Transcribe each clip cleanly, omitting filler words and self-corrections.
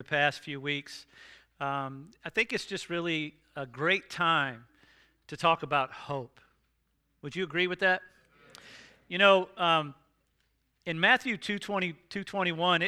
past few weeks. I think it's just really a great time to talk about hope. Would you agree with that? You know, in Matthew 2:21,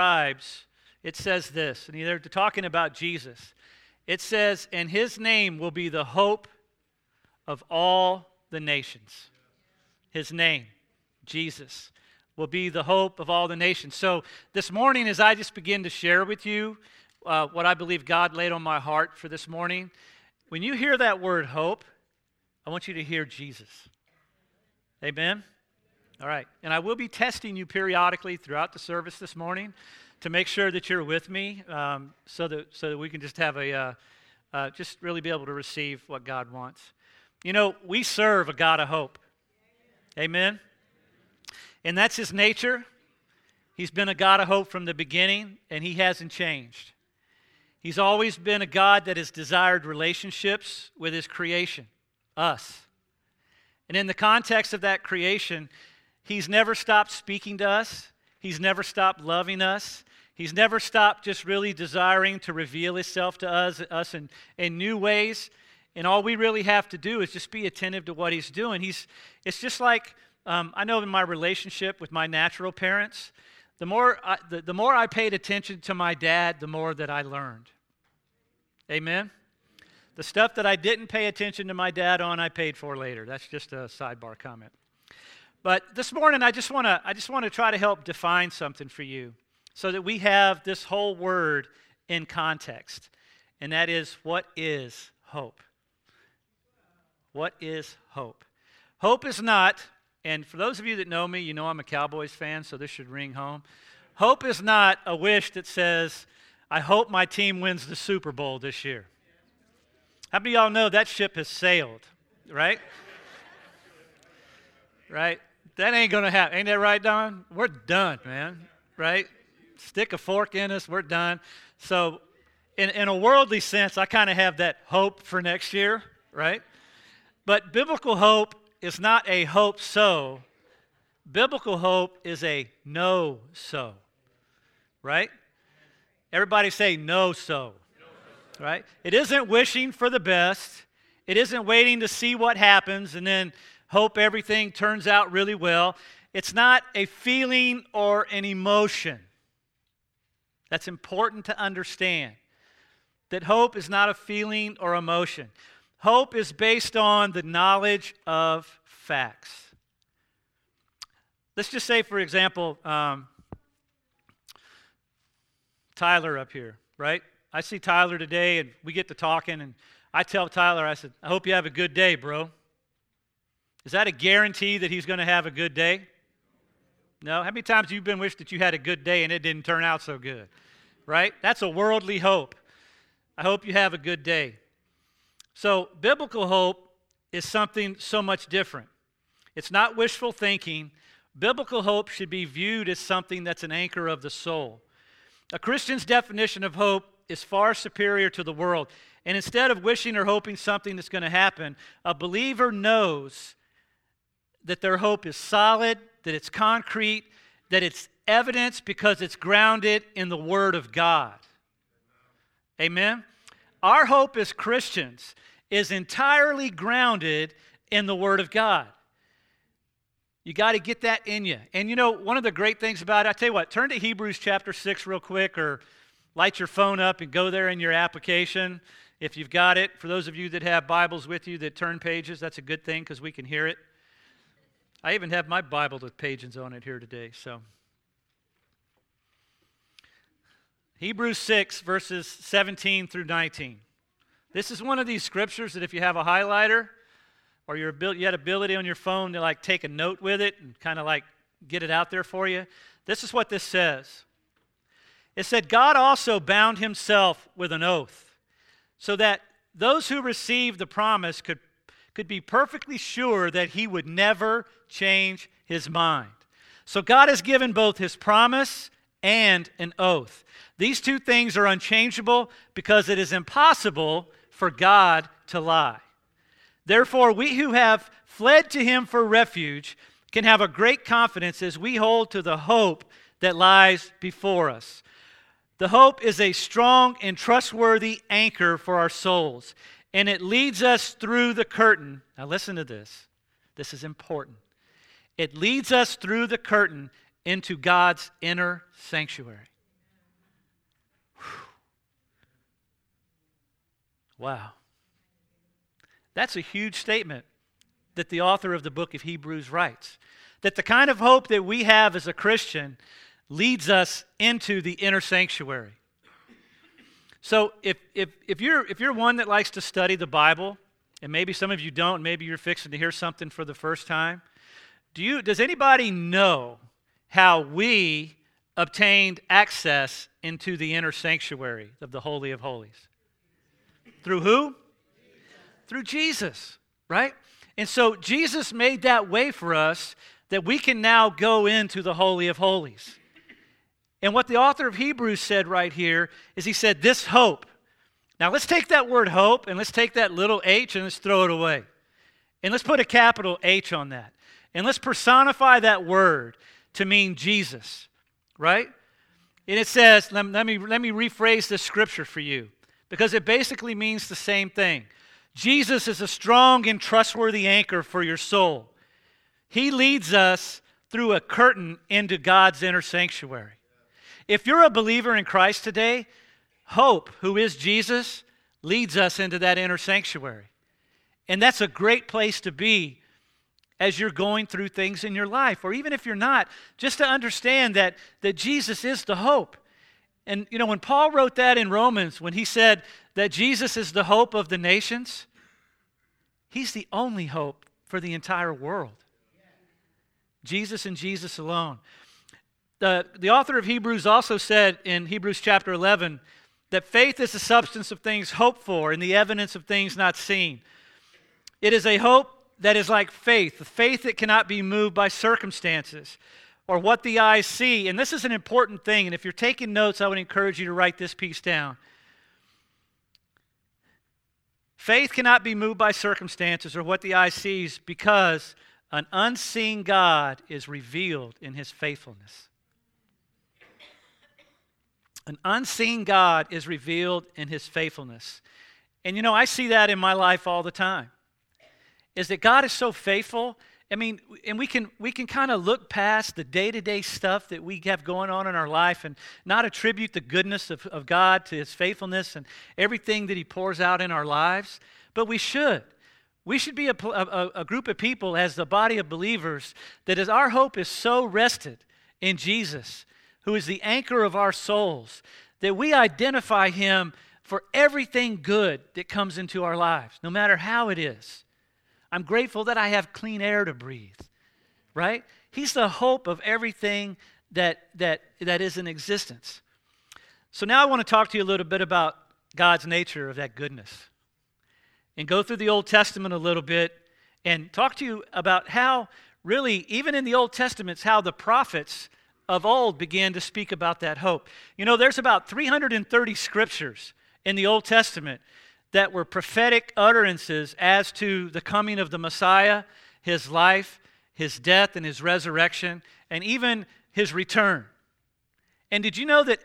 it says this, and they're talking about Jesus. It says, and his name will be the hope of all the nations. His name, Jesus, will be the hope of all the nations. So this morning, as I just begin to share with you what I believe God laid on my heart for this morning, when you hear that word hope, I want you to hear Jesus. Amen? All right. And I will be testing you periodically throughout the service this morning to make sure that you're with me so that we can just have just really be able to receive what God wants. You know, we serve a God of hope. Amen? And that's his nature. He's been a God of hope from the beginning, and he hasn't changed. He's always been a God that has desired relationships with his creation, us. And in the context of that creation, he's never stopped speaking to us. He's never stopped loving us. He's never stopped just really desiring to reveal himself to us in new ways. And all we really have to do is just be attentive to what he's doing. It's just like, I know in my relationship with my natural parents, the more I paid attention to my dad, the more that I learned. Amen? The stuff that I didn't pay attention to my dad on, I paid for later. That's just a sidebar comment. But this morning, I just want to try to help define something for you so that we have this whole word in context. And that is, what is hope? What is hope? Hope is not, and for those of you that know me, you know I'm a Cowboys fan, so this should ring home. Hope is not a wish that says, I hope my team wins the Super Bowl this year. How many of y'all know that ship has sailed, right? Right? That ain't going to happen. Ain't that right, Don? We're done, man, right? Stick a fork in us, we're done. So in a worldly sense, I kind of have that hope for next year, right? But biblical hope is not a hope so. Biblical hope is a no so, right? Everybody say no so, right? It isn't wishing for the best. It isn't waiting to see what happens and then hope everything turns out really well. It's not a feeling or an emotion. That's important to understand. That hope is not a feeling or emotion. Hope is based on the knowledge of facts. Let's just say, for example, Tyler up here, right? I see Tyler today, and we get to talking, and I tell Tyler, I said, I hope you have a good day, bro. Is that a guarantee that he's going to have a good day? No? How many times have you been wished that you had a good day and it didn't turn out so good? Right? That's a worldly hope. I hope you have a good day. So biblical hope is something so much different. It's not wishful thinking. Biblical hope should be viewed as something that's an anchor of the soul. A Christian's definition of hope is far superior to the world. And instead of wishing or hoping something that's going to happen, a believer knows that their hope is solid, that it's concrete, that it's evidence because it's grounded in the Word of God. Amen? Our hope as Christians is entirely grounded in the Word of God. You got to get that in you. And you know, one of the great things about it, I tell you what, turn to Hebrews chapter 6 real quick, or light your phone up and go there in your application if you've got it. For those of you that have Bibles with you that turn pages, that's a good thing because we can hear it. I even have my Bible with pages on it here today. So, Hebrews 6, verses 17 through 19. This is one of these scriptures that if you have a highlighter or you had ability on your phone to like take a note with it and kind of like get it out there for you, this is what this says. It said, God also bound himself with an oath so that those who received the promise could be perfectly sure that he would never change his mind. So God has given both his promise and an oath. These two things are unchangeable because it is impossible for God to lie. Therefore, we who have fled to him for refuge can have a great confidence as we hold to the hope that lies before us. The hope is a strong and trustworthy anchor for our souls, and it leads us through the curtain. Now listen to this. This is important. It leads us through the curtain into God's inner sanctuary. Wow. That's a huge statement that the author of the book of Hebrews writes. That the kind of hope that we have as a Christian leads us into the inner sanctuary. So if you're one that likes to study the Bible, and maybe some of you don't, maybe you're fixing to hear something for the first time, does anybody know how we obtained access into the inner sanctuary of the Holy of Holies? Through who? Through Jesus, right? And so Jesus made that way for us that we can now go into the Holy of Holies. And what the author of Hebrews said right here is he said, this hope. Now let's take that word hope and let's take that little h and let's throw it away. And let's put a capital H on that. And let's personify that word to mean Jesus, right? And it says, let me rephrase this scripture for you, because it basically means the same thing. Jesus is a strong and trustworthy anchor for your soul. He leads us through a curtain into God's inner sanctuary. If you're a believer in Christ today, hope, who is Jesus, leads us into that inner sanctuary. And that's a great place to be as you're going through things in your life, or even if you're not, just to understand that Jesus is the hope. And you know, when Paul wrote that in Romans, when he said that Jesus is the hope of the nations, he's the only hope for the entire world. Jesus and Jesus alone. The author of Hebrews also said in Hebrews chapter 11 that faith is the substance of things hoped for and the evidence of things not seen. It is a hope that is like faith, the faith that cannot be moved by circumstances or what the eyes see. And this is an important thing, and if you're taking notes, I would encourage you to write this piece down. Faith cannot be moved by circumstances or what the eye sees because an unseen God is revealed in his faithfulness. An unseen God is revealed in his faithfulness. And you know, I see that in my life all the time. Is that God is so faithful. I mean, and we can kind of look past the day-to-day stuff that we have going on in our life and not attribute the goodness of God to his faithfulness and everything that he pours out in our lives. But we should. We should be a group of people as the body of believers that is our hope is so rested in Jesus, who is the anchor of our souls, that we identify him for everything good that comes into our lives, no matter how it is. I'm grateful that I have clean air to breathe, right? He's the hope of everything that is in existence. So now I want to talk to you a little bit about God's nature of that goodness and go through the Old Testament a little bit and talk to you about how really, even in the Old Testament, how the prophets of old began to speak about that hope. You know, there's about 330 scriptures in the Old Testament that were prophetic utterances as to the coming of the Messiah, his life, his death, and his resurrection, and even his return. And did you know that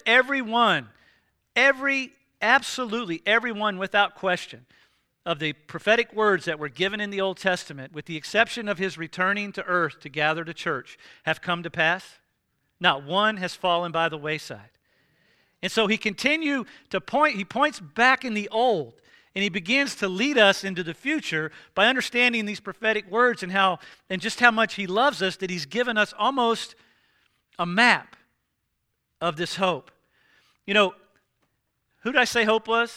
absolutely everyone without question of the prophetic words that were given in the Old Testament, with the exception of his returning to earth to gather the church, have come to pass? Not one has fallen by the wayside. And so he points back in the old, and he begins to lead us into the future by understanding these prophetic words and just how much he loves us, that he's given us almost a map of this hope. You know, who did I say hope was?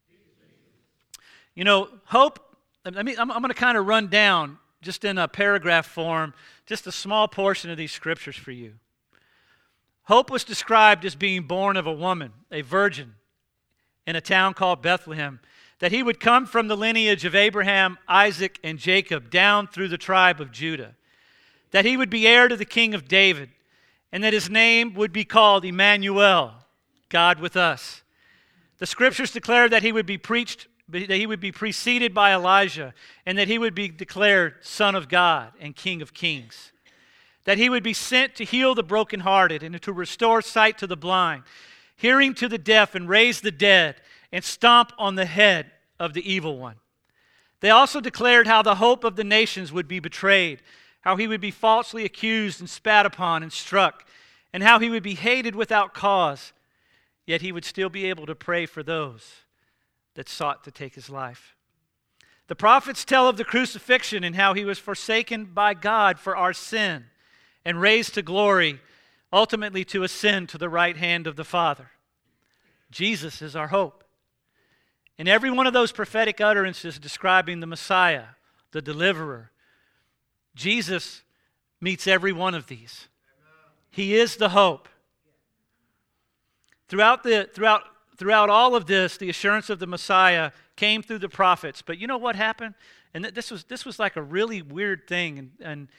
You know, hope, I'm going to kind of run down, just in a paragraph form, just a small portion of these scriptures for you. Hope was described as being born of a woman, a virgin, in a town called Bethlehem, that he would come from the lineage of Abraham, Isaac, and Jacob down through the tribe of Judah, that he would be heir to the king of David, and that his name would be called Emmanuel, God with us. The scriptures declare that he would be preceded by Elijah, and that he would be declared Son of God and King of Kings, that he would be sent to heal the brokenhearted and to restore sight to the blind. hearing to the deaf and raise the dead, and stomp on the head of the evil one. They also declared how the hope of the nations would be betrayed, how he would be falsely accused and spat upon and struck, and how he would be hated without cause, yet he would still be able to pray for those that sought to take his life. The prophets tell of the crucifixion and how he was forsaken by God for our sin and raised to glory, ultimately to ascend to the right hand of the Father. Jesus is our hope. In every one of those prophetic utterances describing the Messiah, the deliverer, Jesus meets every one of these. He is the hope. Throughout all of this, the assurance of the Messiah came through the prophets. But you know what happened? And this was like a really weird thing. And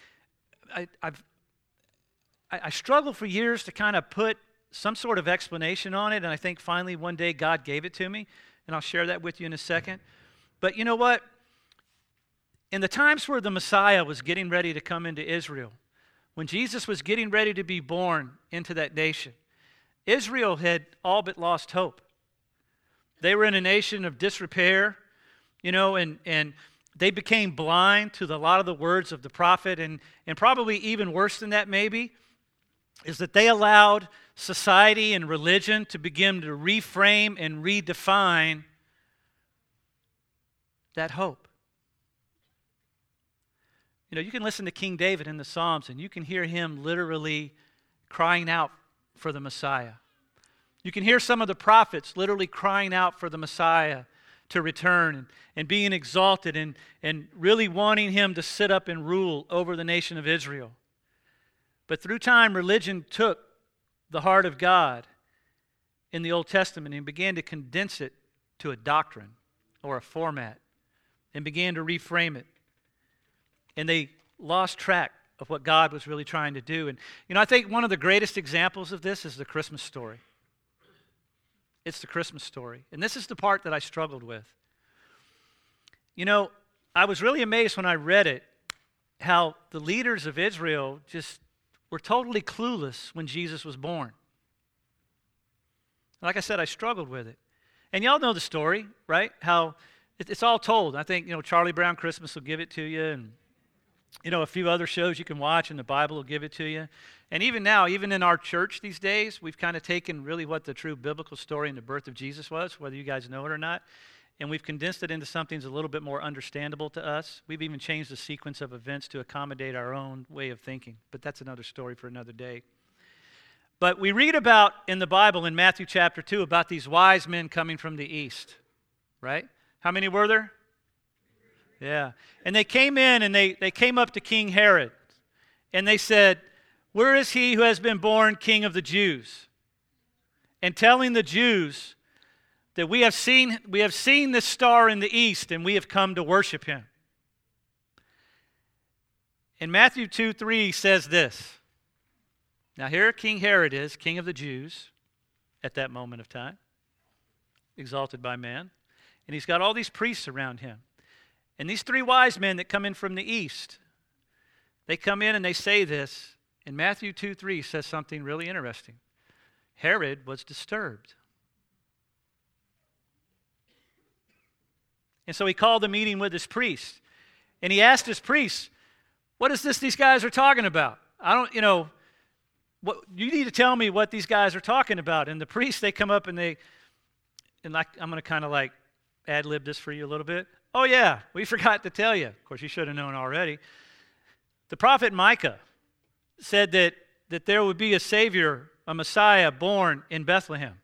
I struggled for years to kind of put some sort of explanation on it. And I think finally one day God gave it to me. And I'll share that with you in a second. But you know what? In the times where the Messiah was getting ready to come into Israel, when Jesus was getting ready to be born into that nation, Israel had all but lost hope. They were in a nation of disrepair, and they became blind to a lot of the words of the prophet. And probably even worse than that maybe is that they allowed society and religion to begin to reframe and redefine that hope. You can listen to King David in the Psalms, and you can hear him literally crying out for the Messiah. You can hear some of the prophets literally crying out for the Messiah to return and being exalted and really wanting him to sit up and rule over the nation of Israel. But through time, religion took the heart of God in the Old Testament and began to condense it to a doctrine or a format and began to reframe it. And they lost track of what God was really trying to do. And, I think one of the greatest examples of this is the Christmas story. It's the Christmas story. And this is the part that I struggled with. I was really amazed when I read it, how the leaders of Israel just were totally clueless when Jesus was born. Like I said, I struggled with it. And y'all know the story, right? How it's all told. I think, Charlie Brown Christmas will give it to you, and a few other shows you can watch, and the Bible will give it to you. And even now, even in our church these days, we've kind of taken really what the true biblical story and the birth of Jesus was, whether you guys know it or not, and we've condensed it into something that's a little bit more understandable to us. We've even changed the sequence of events to accommodate our own way of thinking, but that's another story for another day. But we read about in the Bible in Matthew chapter 2 about these wise men coming from the east, right? How many were there? Yeah. And they came in and they came up to King Herod and they said, "Where is he who has been born King of the Jews?" And telling the Jews that we have seen this star in the east and we have come to worship him. And Matthew 2:3 says this. Now here King Herod is, king of the Jews at that moment of time, exalted by man. And he's got all these priests around him. And these three wise men that come in from the east, they come in and they say this. And Matthew 2:3 says something really interesting. Herod was disturbed. And so he called a meeting with his priests. And he asked his priests, "What is this these guys are talking about? You need to tell me what these guys are talking about." And the priests, they come up and I'm going to kind of like ad-lib this for you a little bit. "Oh yeah, we forgot to tell you." Of course, you should have known already. The prophet Micah said that there would be a Savior, a Messiah, born in Bethlehem.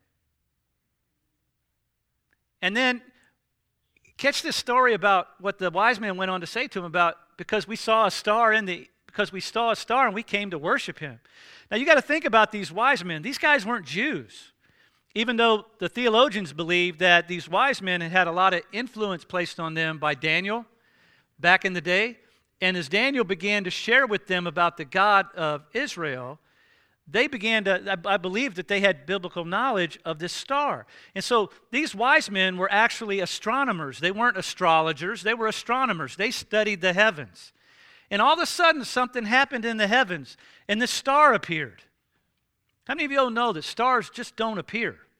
And then, catch this story about what the wise men went on to say to him about, because we saw a star and we came to worship him. Now you got to think about these wise men. These guys weren't Jews. Even though the theologians believe that these wise men had a lot of influence placed on them by Daniel back in the day. And as Daniel began to share with them about the God of Israel, they began to, I believe that they had biblical knowledge of this star. And so these wise men were actually astronomers. They weren't astrologers, they were astronomers. They studied the heavens. And all of a sudden something happened in the heavens and this star appeared. How many of you all know that stars just don't appear?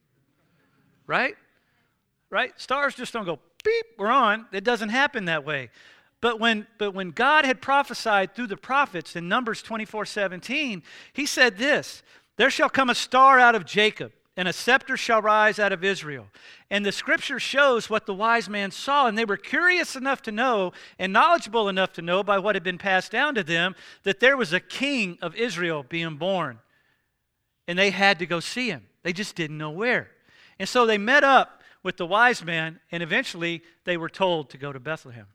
right? Right? Stars just don't go, beep, we're on. It doesn't happen that way. But when God had prophesied through the prophets in Numbers 24:17, he said this, there shall come a star out of Jacob, and a scepter shall rise out of Israel. And the scripture shows what the wise man saw, and they were curious enough to know and knowledgeable enough to know by what had been passed down to them that there was a king of Israel being born. And they had to go see him. They just didn't know where. And so they met up with the wise man, and eventually they were told to go to Bethlehem.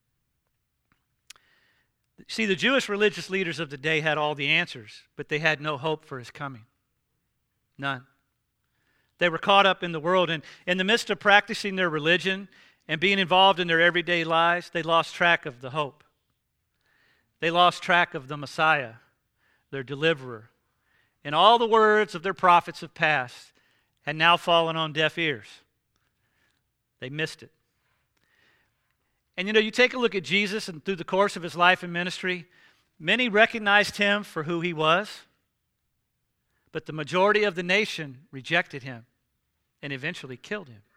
See, the Jewish religious leaders of the day had all the answers, but they had no hope for his coming. None. They were caught up in the world, and in the midst of practicing their religion and being involved in their everyday lives, they lost track of the hope. They lost track of the Messiah, their deliverer. And all the words of their prophets of past had now fallen on deaf ears. They missed it. And you take a look at Jesus, and through the course of his life and ministry, many recognized him for who he was, but the majority of the nation rejected him and eventually killed him.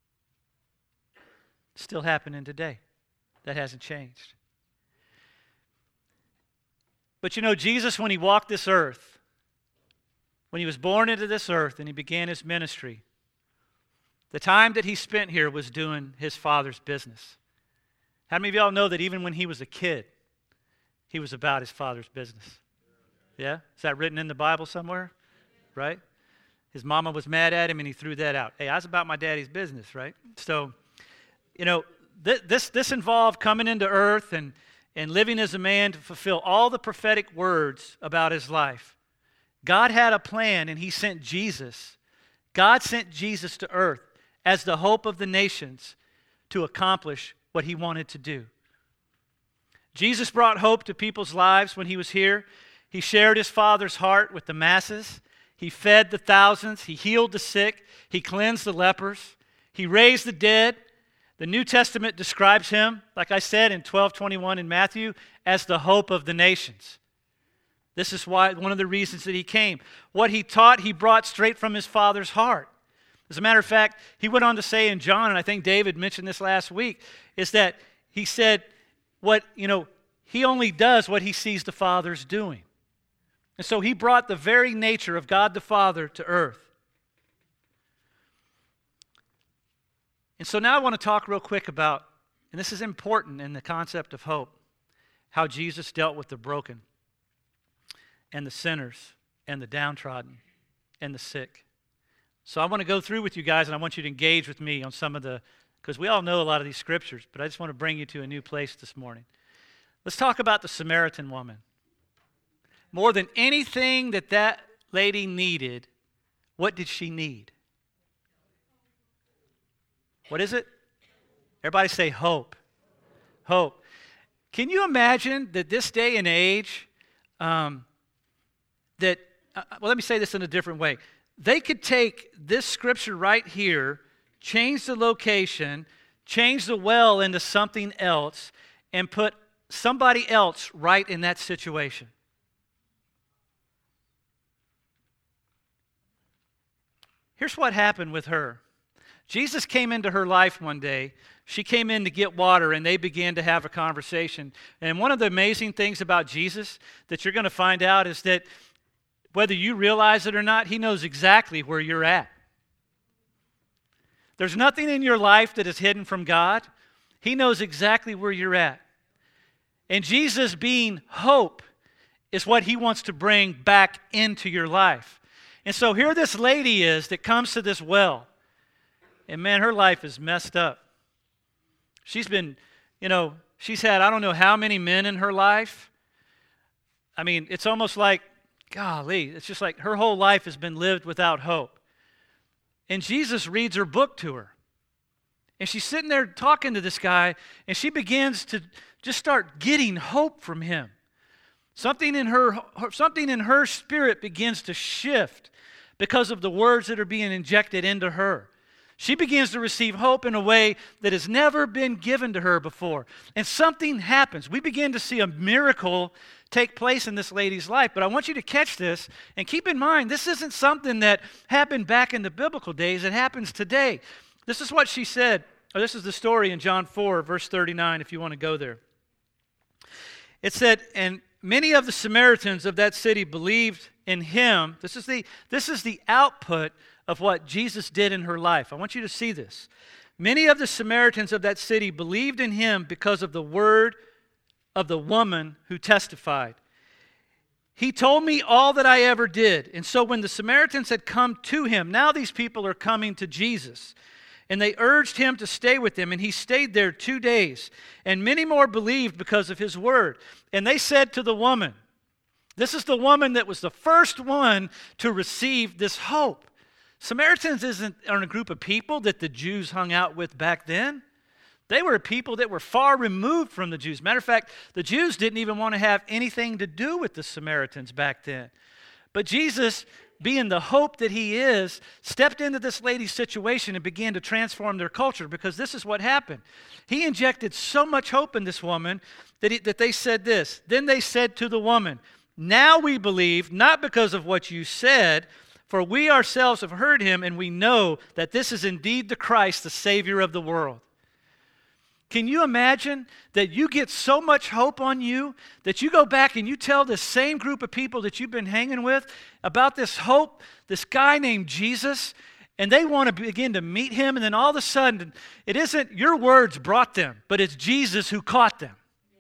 It's still happening today. That hasn't changed. But Jesus, when he walked this earth, when he was born into this earth and he began his ministry, the time that he spent here was doing his Father's business. How many of y'all know that even when he was a kid, he was about his Father's business? Yeah? Is that written in the Bible somewhere? Right? His mama was mad at him and he threw that out. Hey, I was about my daddy's business, right? So, this involved coming into earth and living as a man to fulfill all the prophetic words about his life. God had a plan, and he sent Jesus. God sent Jesus to earth as the hope of the nations to accomplish what he wanted to do. Jesus brought hope to people's lives when he was here. He shared his Father's heart with the masses. He fed the thousands. He healed the sick. He cleansed the lepers. He raised the dead. The New Testament describes him, like I said in 12:21 in Matthew, as the hope of the nations. This is why one of the reasons that he came. What he taught, he brought straight from his Father's heart. As a matter of fact, he went on to say in John, and I think David mentioned this last week, is that he said he only does what he sees the Father's doing. And so he brought the very nature of God the Father to earth. And so now I want to talk real quick about, and this is important in the concept of hope, how Jesus dealt with the broken and the sinners and the downtrodden and the sick. So I want to go through with you guys, and I want you to engage with me on some of because we all know a lot of these scriptures, but I just want to bring you to a new place this morning. Let's talk about the Samaritan woman. More than anything that lady needed, what did she need? What is it? Everybody say hope. Hope. Can you imagine that this day and age, let me say this in a different way. They could take this scripture right here, change the location, change the well into something else, and put somebody else right in that situation. Here's what happened with her. Jesus came into her life one day. She came in to get water, and they began to have a conversation. And one of the amazing things about Jesus that you're going to find out is that whether you realize it or not, he knows exactly where you're at. There's nothing in your life that is hidden from God. He knows exactly where you're at. And Jesus being hope is what he wants to bring back into your life. And so here this lady is that comes to this well. And man, her life is messed up. She's been, she's had I don't know how many men in her life. I mean, it's almost like, golly, it's just like her whole life has been lived without hope. And Jesus reads her book to her. And she's sitting there talking to this guy, and she begins to just start getting hope from him. Something in her spirit begins to shift because of the words that are being injected into her. She begins to receive hope in a way that has never been given to her before. And something happens. We begin to see a miracle take place in this lady's life. But I want you to catch this and keep in mind, this isn't something that happened back in the biblical days. It happens today. This is what she said, or this is the story in John 4, verse 39, if you want to go there. It said, and many of the Samaritans of that city believed in him. This is the output of what Jesus did in her life. I want you to see this. Many of the Samaritans of that city believed in him because of the word of the woman who testified. He told me all that I ever did. And so when the Samaritans had come to him, now these people are coming to Jesus. And they urged him to stay with them, and he stayed there 2 days. And many more believed because of his word. And they said to the woman, this is the woman that was the first one to receive this hope. Samaritans aren't a group of people that the Jews hung out with back then. They were a people that were far removed from the Jews. Matter of fact, the Jews didn't even want to have anything to do with the Samaritans back then. But Jesus, being the hope that he is, stepped into this lady's situation and began to transform their culture, because this is what happened. He injected so much hope in this woman that they said this. Then they said to the woman, now we believe, not because of what you said, for we ourselves have heard him, and we know that this is indeed the Christ, the Savior of the world. Can you imagine that you get so much hope on you that you go back and you tell this same group of people that you've been hanging with about this hope, this guy named Jesus, and they want to begin to meet him, and then all of a sudden, it isn't your words brought them, but it's Jesus who caught them.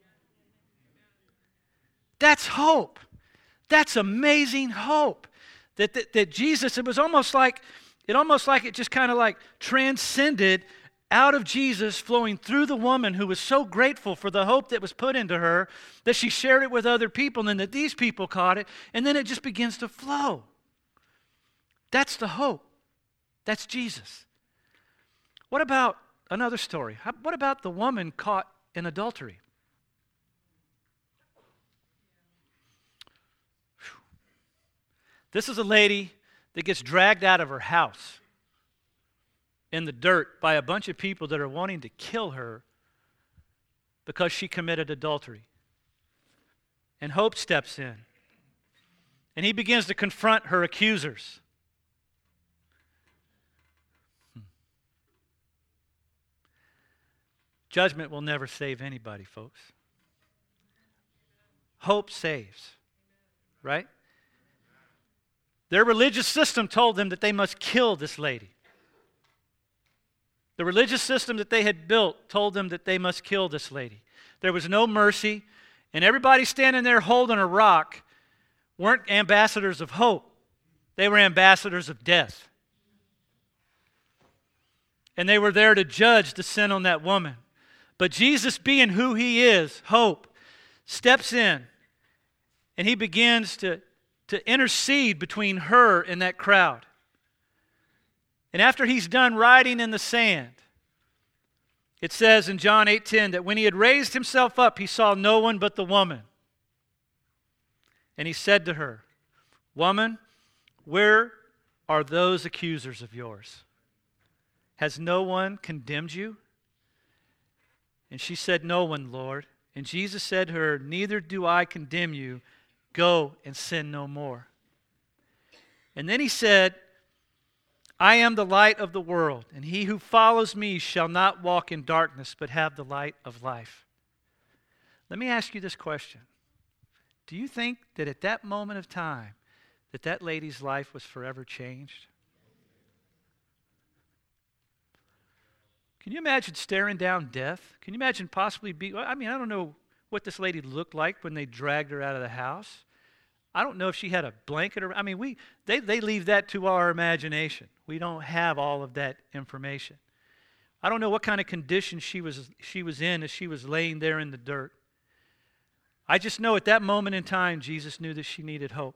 That's hope. That's amazing hope. That Jesus, it almost like it just kind of like transcended out of Jesus, flowing through the woman who was so grateful for the hope that was put into her, that she shared it with other people, and then that these people caught it, and then it just begins to flow. That's the hope. That's Jesus. What about another story? What about the woman caught in adultery? This is a lady that gets dragged out of her house in the dirt by a bunch of people that are wanting to kill her because she committed adultery. And hope steps in. And he begins to confront her accusers. Judgment will never save anybody, folks. Hope saves, right? Their religious system told them that they must kill this lady. The religious system that they had built told them that they must kill this lady. There was no mercy, and everybody standing there holding a rock weren't ambassadors of hope. They were ambassadors of death. And they were there to judge the sin on that woman. But Jesus, being who he is, hope, steps in, and he begins to intercede between her and that crowd. And after he's done writing in the sand, it says in John 8:10 that when he had raised himself up, he saw no one but the woman. And he said to her, "Woman, where are those accusers of yours? Has no one condemned you?" And she said, "No one, Lord." And Jesus said to her, "Neither do I condemn you. Go and sin no more." And then he said, "I am the light of the world, and he who follows me shall not walk in darkness, but have the light of life." Let me ask you this question. Do you think that at that moment of time, that lady's life was forever changed? Can you imagine staring down death? Can you imagine possibly I don't know what this lady looked like when they dragged her out of the house. I don't know if she had a blanket or, they leave that to our imagination. We don't have all of that information. I don't know what kind of condition she was in as she was laying there in the dirt. I just know at that moment in time, Jesus knew that she needed hope.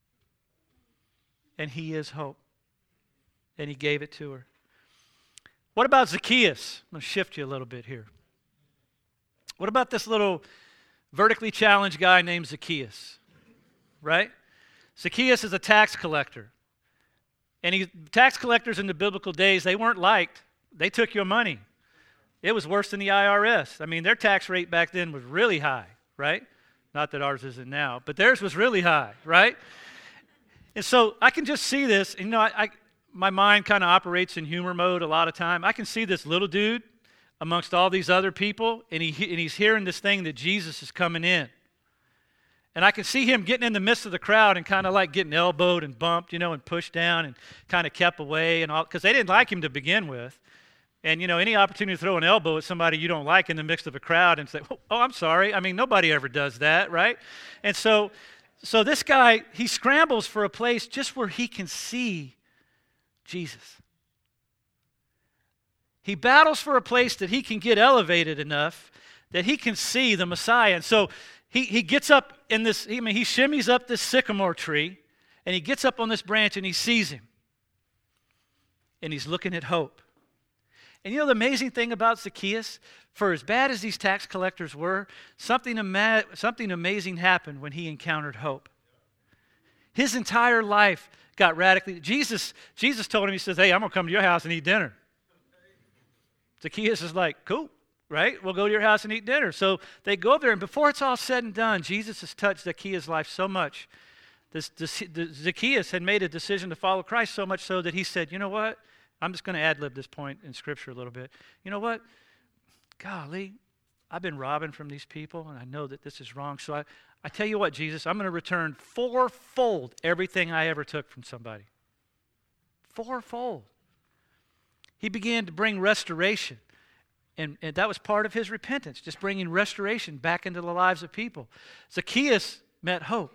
And he is hope. And he gave it to her. What about Zacchaeus? I'm going to shift you a little bit here. What about this little vertically challenged guy named Zacchaeus? Right? Zacchaeus is a tax collector. And tax collectors in the biblical days, they weren't liked. They took your money. It was worse than the IRS. I mean, their tax rate back then was really high, right? Not that ours isn't now, but theirs was really high, right? And so I can just see this. And, my mind kind of operates in humor mode a lot of time. I can see this little dude amongst all these other people, and he's hearing this thing that Jesus is coming in. And I can see him getting in the midst of the crowd and kind of like getting elbowed and bumped, and pushed down and kind of kept away and all, because they didn't like him to begin with. And, any opportunity to throw an elbow at somebody you don't like in the midst of a crowd and say, oh, I'm sorry. I mean, nobody ever does that, right? And so this guy, he scrambles for a place just where he can see Jesus. He battles for a place that he can get elevated enough that he can see the Messiah. And so he gets up in this, he shimmies up this sycamore tree, and he gets up on this branch and he sees him. And he's looking at hope. And the amazing thing about Zacchaeus, for as bad as these tax collectors were, something amazing happened when he encountered hope. His entire life got radically. Jesus told him, he says, hey, I'm going to come to your house and eat dinner. Zacchaeus is like, cool, right? We'll go to your house and eat dinner. So they go there, and before it's all said and done, Jesus has touched Zacchaeus' life so much. Zacchaeus had made a decision to follow Christ so much so that he said, you know what? I'm just going to ad-lib this point in Scripture a little bit. You know what? Golly, I've been robbing from these people, and I know that this is wrong. So I tell you what, Jesus, I'm going to return fourfold everything I ever took from somebody. Fourfold. He began to bring restoration. And that was part of his repentance, just bringing restoration back into the lives of people. Zacchaeus met hope.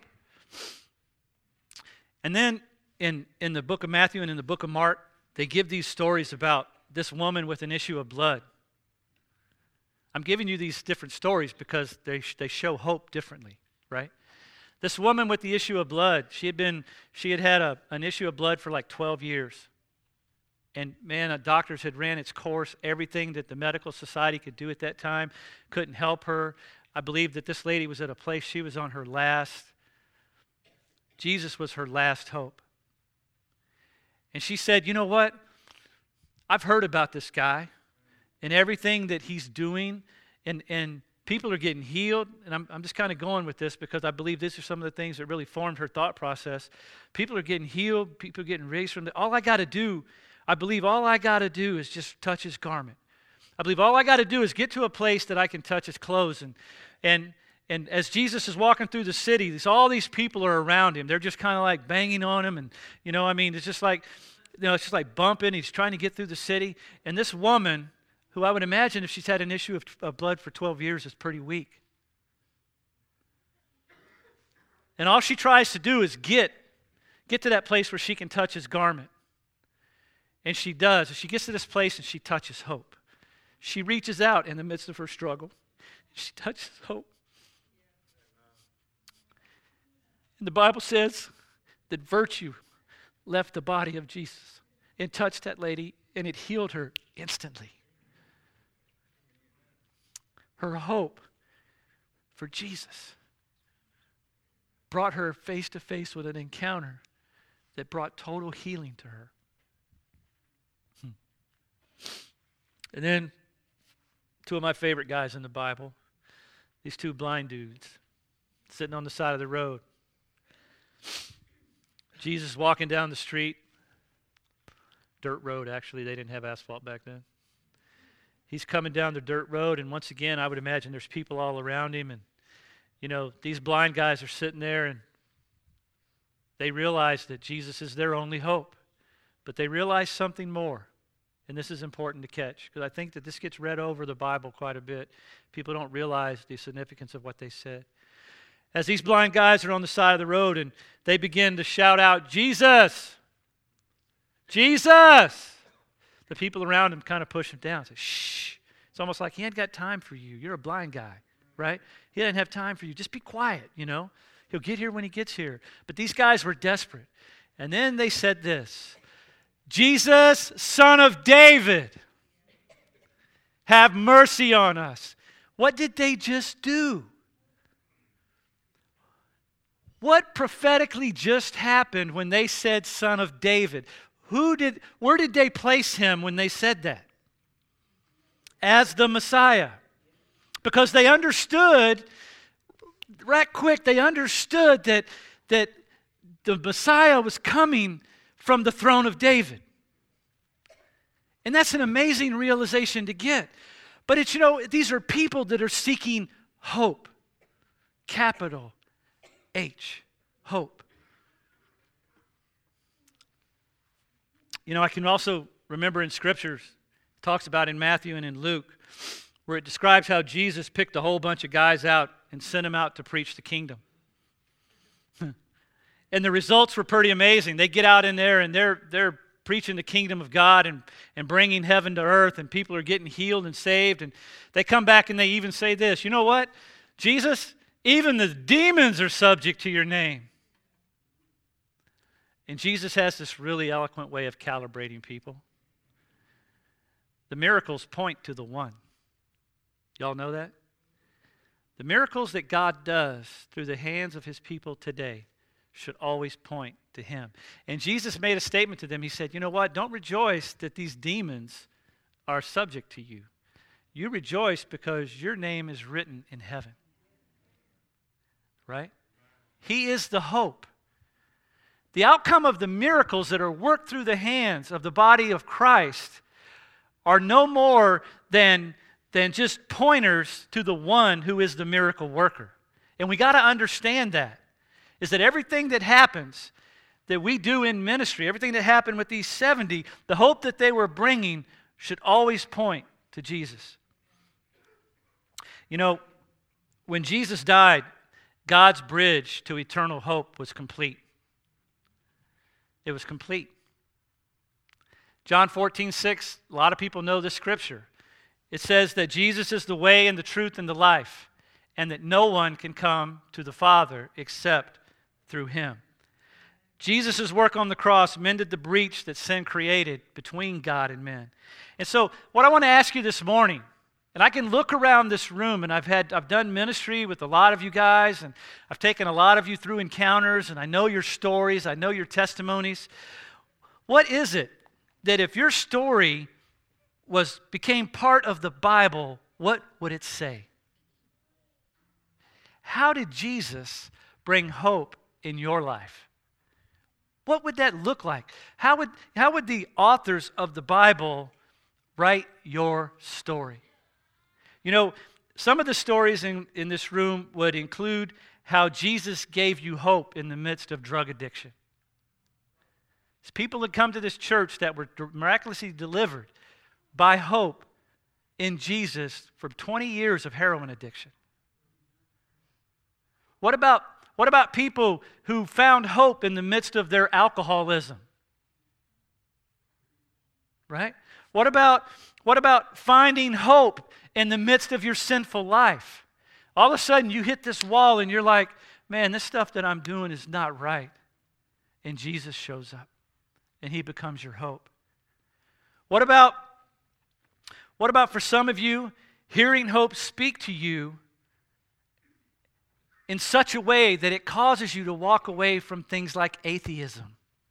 And then in the book of Matthew and in the book of Mark, they give these stories about this woman with an issue of blood. I'm giving you these different stories because they show hope differently, right? This woman with the issue of blood, she had had an issue of blood for like 12 years. And man, doctors had ran its course. Everything that the medical society could do at that time couldn't help her. I believe that this lady was at a place she was on her last. Jesus was her last hope. And she said, you know what? I've heard about this guy and everything that he's doing, and people are getting healed. And I'm just kind of going with this because I believe these are some of the things that really formed her thought process. People are getting healed. People are getting raised from I believe all I got to do is just touch his garment. I believe all I got to do is get to a place that I can touch his clothes. And as Jesus is walking through the city, all these people are around him. They're just kind of like banging on him. And, it's just like, it's just like bumping. He's trying to get through the city. And this woman, who I would imagine if she's had an issue of blood for 12 years, is pretty weak. And all she tries to do is get to that place where she can touch his garment. And she does. She gets to this place and she touches hope. She reaches out in the midst of her struggle. She touches hope. And the Bible says that virtue left the body of Jesus and touched that lady, and it healed her instantly. Her hope for Jesus brought her face to face with an encounter that brought total healing to her. And then two of my favorite guys in the Bible, these two blind dudes sitting on the side of the road. Jesus walking down the street, dirt road actually, they didn't have asphalt back then. He's coming down the dirt road, and once again, I would imagine there's people all around him, and these blind guys are sitting there, and they realize that Jesus is their only hope. But they realize something more. And this is important to catch, because I think that this gets read over the Bible quite a bit. People don't realize the significance of what they said. As these blind guys are on the side of the road and they begin to shout out, Jesus! Jesus! The people around him kind of push him down. Say, shh. It's almost like he ain't got time for you. You're a blind guy, right? He doesn't have time for you. Just be quiet, He'll get here when he gets here. But these guys were desperate. And then they said this, Jesus, Son of David, have mercy on us. What did they just do? What prophetically just happened when they said Son of David? Where did they place him when they said that? As the Messiah. Because they understood, right quick, they understood that the Messiah was coming from the throne of David. And that's an amazing realization to get. But it's, these are people that are seeking hope. Capital H. Hope. I can also remember in Scriptures, it talks about in Matthew and in Luke, where it describes how Jesus picked a whole bunch of guys out and sent them out to preach the kingdom. And the results were pretty amazing. They get out in there and they're preaching the kingdom of God and bringing heaven to earth, and people are getting healed and saved. And they come back and they even say this, you know what, Jesus, even the demons are subject to your name. And Jesus has this really eloquent way of calibrating people. The miracles point to the one. Y'all know that? The miracles that God does through the hands of his people today should always point to him. And Jesus made a statement to them. He said, you know what? Don't rejoice that these demons are subject to you. You rejoice because your name is written in heaven. Right? He is the hope. The outcome of the miracles that are worked through the hands of the body of Christ are no more than just pointers to the one who is the miracle worker. And we got to understand that. Is that everything that happens, that we do in ministry, everything that happened with these 70, the hope that they were bringing should always point to Jesus. When Jesus died, God's bridge to eternal hope was complete. It was complete. John 14:6, a lot of people know this scripture. It says that Jesus is the way and the truth and the life, and that no one can come to the Father except through him. Jesus' work on the cross mended the breach that sin created between God and men. And so what I want to ask you this morning, and I can look around this room, and I've done ministry with a lot of you guys, and I've taken a lot of you through encounters, and I know your stories, I know your testimonies. What is it that if your story became part of the Bible, what would it say? How did Jesus bring hope in your life? What would that look like? How would the authors of the Bible write your story? Some of the stories in this room would include how Jesus gave you hope in the midst of drug addiction. People had come to this church that were miraculously delivered by hope in Jesus from 20 years of heroin addiction. What about people who found hope in the midst of their alcoholism? Right? What about finding hope in the midst of your sinful life? All of a sudden you hit this wall and you're like, man, this stuff that I'm doing is not right. And Jesus shows up and he becomes your hope. What about for some of you, hearing hope speak to you in such a way that it causes you to walk away from things like atheism?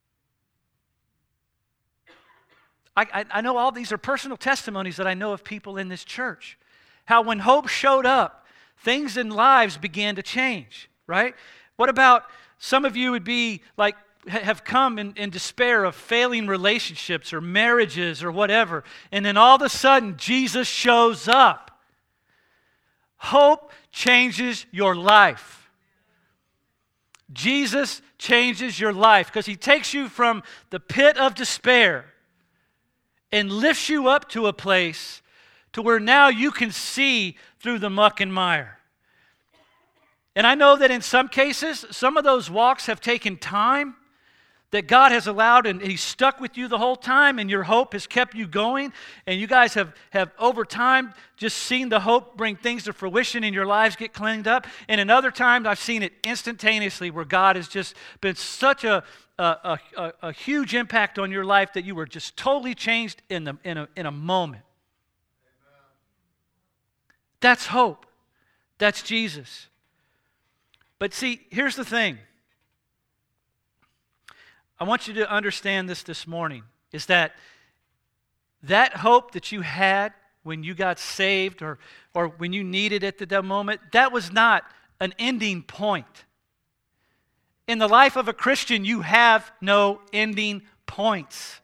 I know all these are personal testimonies that I know of people in this church. How when hope showed up, things in lives began to change, right? What about some of you would be like, have come in despair of failing relationships or marriages or whatever, and then all of a sudden Jesus shows up. Hope changes your life. Jesus changes your life because he takes you from the pit of despair and lifts you up to a place to where now you can see through the muck and mire. And I know that in some cases, some of those walks have taken time, that God has allowed, and he's stuck with you the whole time, and your hope has kept you going, and you guys have over time just seen the hope bring things to fruition and your lives get cleaned up. And in other times, I've seen it instantaneously where God has just been such a huge impact on your life that you were just totally changed in a moment. That's hope. That's Jesus. But see, here's the thing. I want you to understand this morning, is that hope that you had when you got saved or when you needed it at that moment, that was not an ending point. In the life of a Christian, you have no ending points.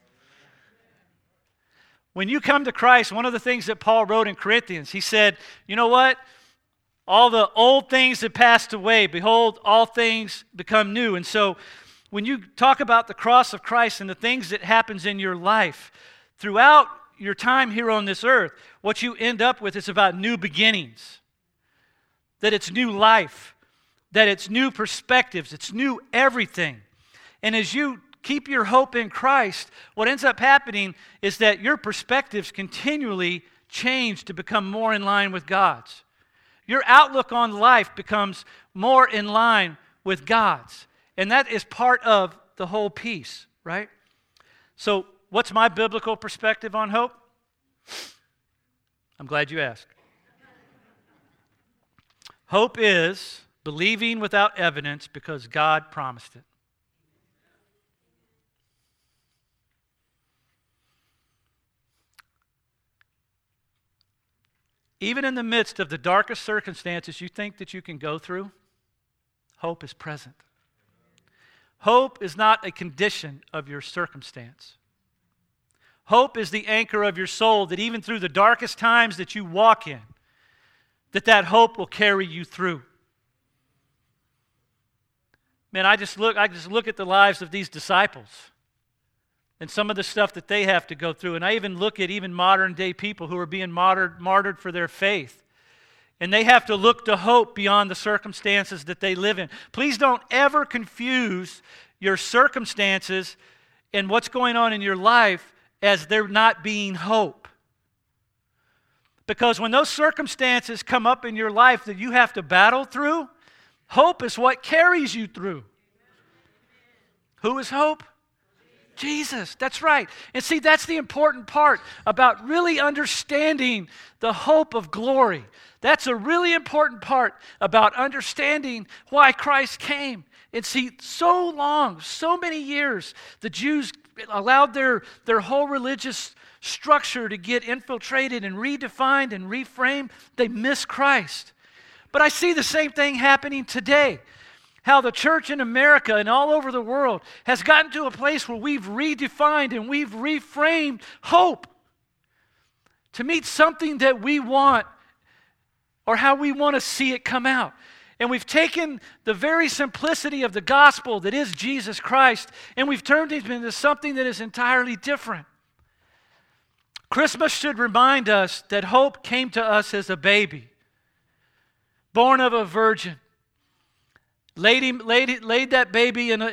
When you come to Christ, one of the things that Paul wrote in Corinthians, he said, you know what? All the old things have passed away. Behold, all things become new. And so when you talk about the cross of Christ and the things that happens in your life, throughout your time here on this earth, what you end up with is about new beginnings. That it's new life. That it's new perspectives. It's new everything. And as you keep your hope in Christ, what ends up happening is that your perspectives continually change to become more in line with God's. Your outlook on life becomes more in line with God's. And that is part of the whole piece, right? So, what's my biblical perspective on hope? I'm glad you asked. Hope is believing without evidence because God promised it. Even in the midst of the darkest circumstances you think that you can go through, hope is present. Hope is not a condition of your circumstance. Hope is the anchor of your soul that even through the darkest times that you walk in, that hope will carry you through. Man, I just look at the lives of these disciples and some of the stuff that they have to go through. And I even look at even modern day people who are being martyred for their faith. And they have to look to hope beyond the circumstances that they live in. Please don't ever confuse your circumstances and what's going on in your life as there not being hope. Because when those circumstances come up in your life that you have to battle through, hope is what carries you through. Who is hope? Jesus, that's right. And see, that's the important part about really understanding the hope of glory. That's a really important part about understanding why Christ came. And see, so long, so many years, the Jews allowed their whole religious structure to get infiltrated and redefined and reframed. They missed Christ. But I see the same thing happening today. How the church in America and all over the world has gotten to a place where we've redefined and we've reframed hope to meet something that we want or how we want to see it come out. And we've taken the very simplicity of the gospel that is Jesus Christ and we've turned it into something that is entirely different. Christmas should remind us that hope came to us as a baby, born of a virgin. Laid that baby in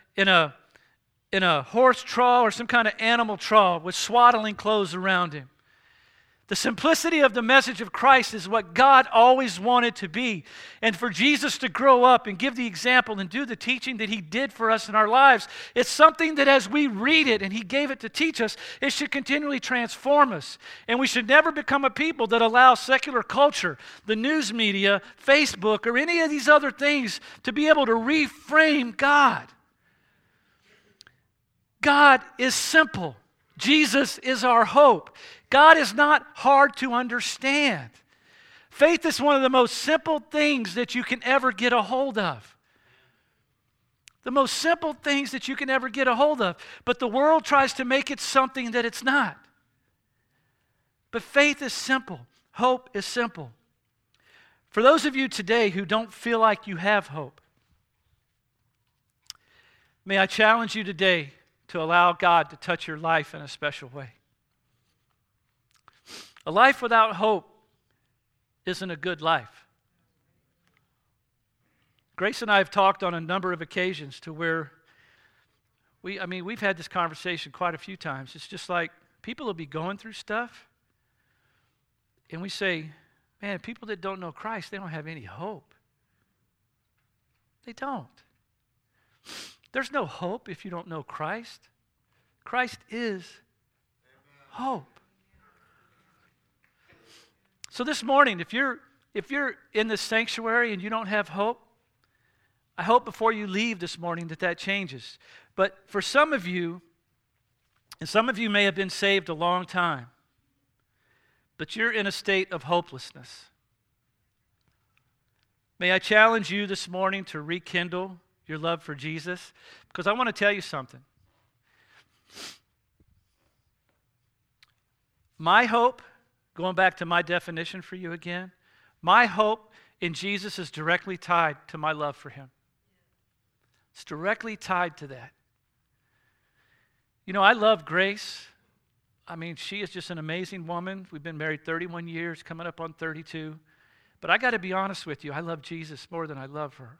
a horse trough or some kind of animal trough with swaddling clothes around him. The simplicity of the message of Christ is what God always wanted to be. And for Jesus to grow up and give the example and do the teaching that he did for us in our lives, it's something that as we read it and he gave it to teach us, it should continually transform us. And we should never become a people that allow secular culture, the news media, Facebook, or any of these other things to be able to reframe God. God is simple. Jesus is our hope. God is not hard to understand. Faith is one of the most simple things that you can ever get a hold of. The most simple things that you can ever get a hold of. But the world tries to make it something that it's not. But faith is simple. Hope is simple. For those of you today who don't feel like you have hope, may I challenge you today to allow God to touch your life in a special way. A life without hope isn't a good life. Grace and I have talked on a number of occasions to where we've had this conversation quite a few times. It's just like people will be going through stuff and we say, man, people that don't know Christ, they don't have any hope. They don't. There's no hope if you don't know Christ. Christ is hope. So this morning, if you're in this sanctuary and you don't have hope, I hope before you leave this morning that changes. But for some of you, and some of you may have been saved a long time, but you're in a state of hopelessness. May I challenge you this morning to rekindle your love for Jesus? Because I want to tell you something. My hope, going back to my definition for you again, my hope in Jesus is directly tied to my love for him. It's directly tied to that. You know, I love Grace. I mean, she is just an amazing woman. We've been married 31 years, coming up on 32. But I got to be honest with you, I love Jesus more than I love her.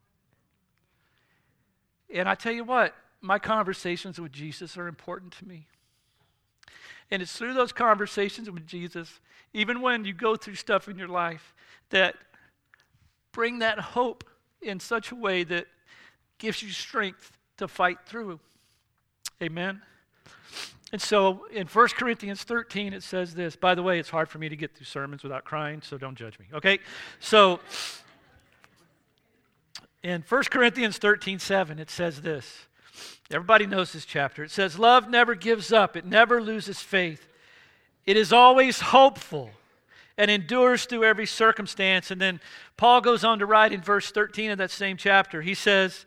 And I tell you what, my conversations with Jesus are important to me. And it's through those conversations with Jesus, even when you go through stuff in your life, that bring that hope in such a way that gives you strength to fight through. Amen? And so in 1 Corinthians 13, it says this. By the way, it's hard for me to get through sermons without crying, so don't judge me, okay? So in 1 Corinthians 13:7, it says this. Everybody knows this chapter. It says, love never gives up. It never loses faith. It is always hopeful and endures through every circumstance. And then Paul goes on to write in verse 13 of that same chapter. He says,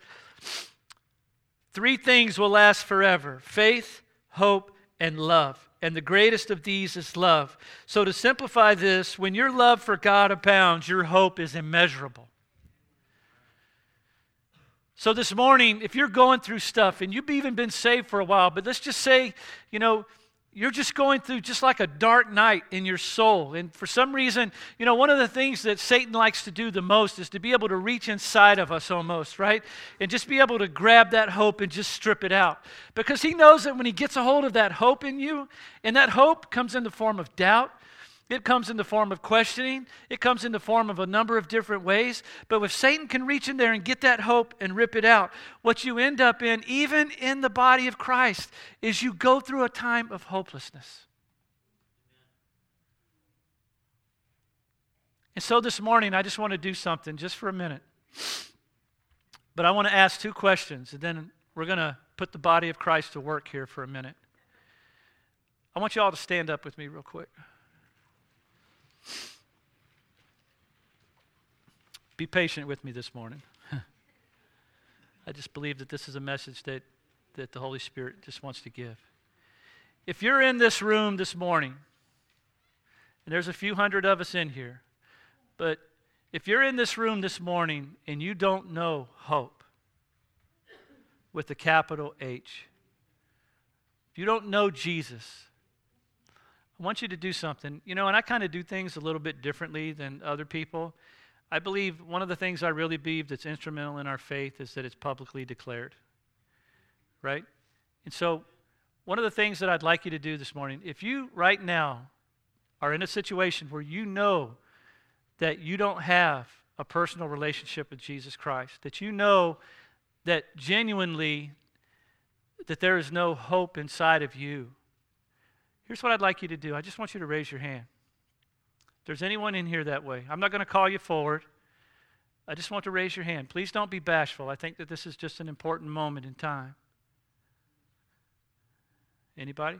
3 things will last forever: faith, hope, and love. And the greatest of these is love. So to simplify this, when your love for God abounds, your hope is immeasurable. So this morning, if you're going through stuff and you've even been saved for a while, but let's just say, you know, you're just going through just like a dark night in your soul. And for some reason, you know, one of the things that Satan likes to do the most is to be able to reach inside of us almost, right? And just be able to grab that hope and just strip it out. Because he knows that when he gets a hold of that hope in you, and that hope comes in the form of doubt, it comes in the form of questioning. It comes in the form of a number of different ways. But if Satan can reach in there and get that hope and rip it out, what you end up in, even in the body of Christ, is you go through a time of hopelessness. And so this morning, I just want to do something just for a minute. But I want to ask 2 questions, and then we're going to put the body of Christ to work here for a minute. I want you all to stand up with me real quick. Be patient with me this morning. I just believe that this is a message that the Holy Spirit just wants to give. If you're in this room this morning, and there's a few hundred of us in here, but if you're in this room this morning and you don't know hope with a capital H, if you don't know Jesus, I want you to do something. You know, and I kind of do things a little bit differently than other people. I believe one of the things I really believe that's instrumental in our faith is that it's publicly declared, right? And so one of the things that I'd like you to do this morning, if you right now are in a situation where you know that you don't have a personal relationship with Jesus Christ, that you know that genuinely that there is no hope inside of you, here's what I'd like you to do. I just want you to raise your hand. If there's anyone in here that way, I'm not going to call you forward. I just want to raise your hand. Please don't be bashful. I think that this is just an important moment in time. Anybody?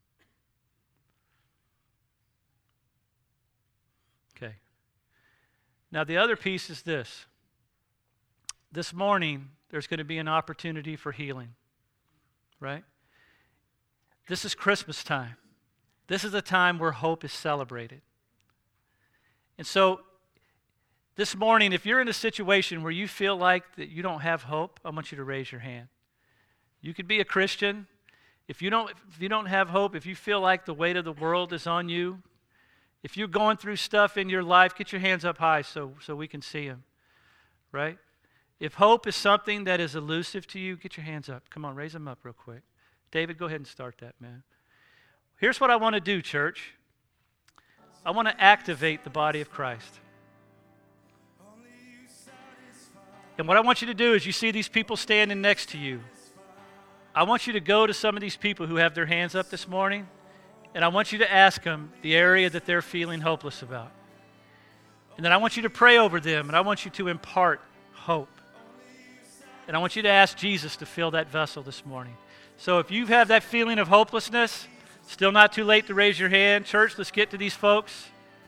Okay. Now the other piece is this. This morning, there's going to be an opportunity for healing, right? This is Christmas time. This is a time where hope is celebrated. And so this morning, if you're in a situation where you feel like that you don't have hope, I want you to raise your hand. You could be a Christian. If you don't have hope, if you feel like the weight of the world is on you, if you're going through stuff in your life, get your hands up high so we can see them, right? If hope is something that is elusive to you, get your hands up. Come on, raise them up real quick. David, go ahead and start that, man. Here's what I want to do, church. I want to activate the body of Christ. And what I want you to do is you see these people standing next to you. I want you to go to some of these people who have their hands up this morning, and I want you to ask them the area that they're feeling hopeless about. And then I want you to pray over them, and I want you to impart hope. And I want you to ask Jesus to fill that vessel this morning. So if you have that feeling of hopelessness, still not too late to raise your hand. Church, let's get to these folks.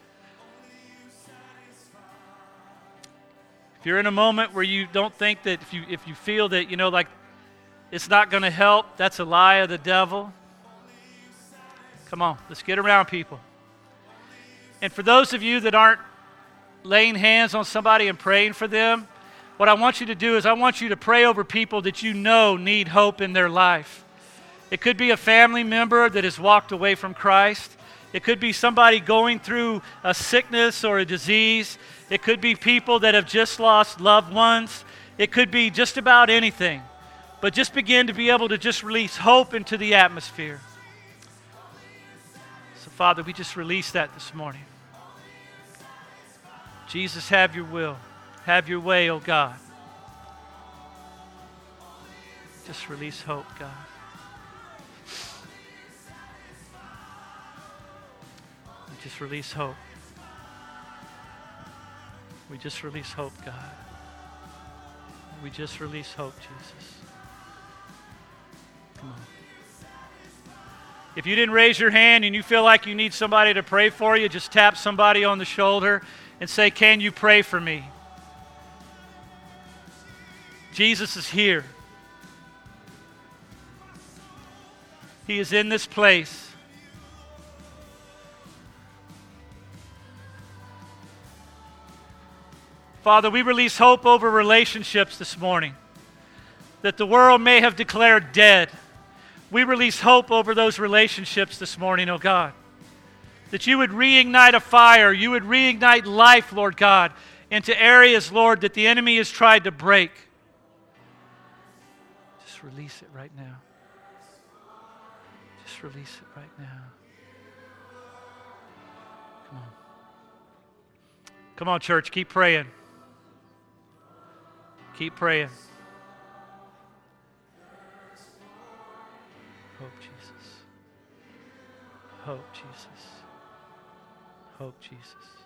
If you're in a moment where you don't think that, if you feel that, like it's not going to help, that's a lie of the devil. Come on, let's get around people. And for those of you that aren't laying hands on somebody and praying for them, what I want you to do is I want you to pray over people that you know need hope in their life. It could be a family member that has walked away from Christ. It could be somebody going through a sickness or a disease. It could be people that have just lost loved ones. It could be just about anything. But just begin to be able to just release hope into the atmosphere. So, Father, we just release that this morning. Jesus, have your will. Have your way, oh God. Just release hope, God. We just release hope. We just release hope, God. We just release hope, Jesus. Come on. If you didn't raise your hand and you feel like you need somebody to pray for you, just tap somebody on the shoulder and say, "Can you pray for me?" Jesus is here. He is in this place. Father, we release hope over relationships this morning that the world may have declared dead. We release hope over those relationships this morning, oh God. That you would reignite a fire, you would reignite life, Lord God, into areas, Lord, that the enemy has tried to break. Just release it right now. Just release it right now. Come on. Come on, church, keep praying. Keep praying. Hope, Jesus. Hope, Jesus. Hope, Jesus.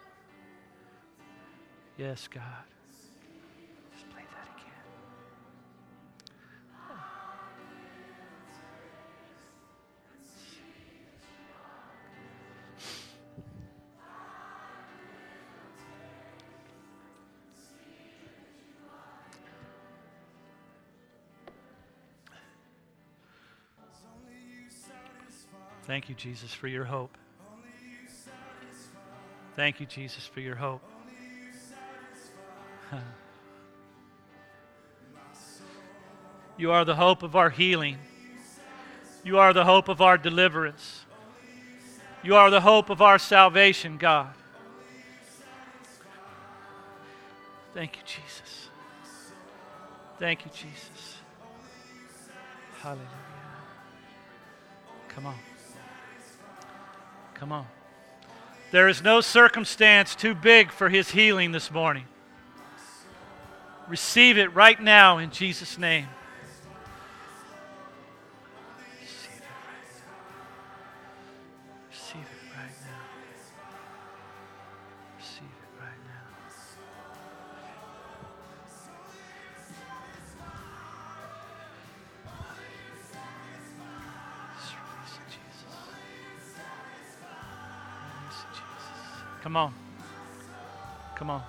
Yes, God. Just play that again. Thank you, Jesus, for your hope. Thank you, Jesus, for your hope. You are the hope of our healing. You are the hope of our deliverance. You are the hope of our salvation, God. Thank you, Jesus. Thank you, Jesus. Hallelujah. Come on. Come on. There is no circumstance too big for His healing this morning. Receive it right now in Jesus' name. Receive it right now. Receive it right now. Receive it right now. Just release it, Jesus. Release it, Jesus. Come on. Come on.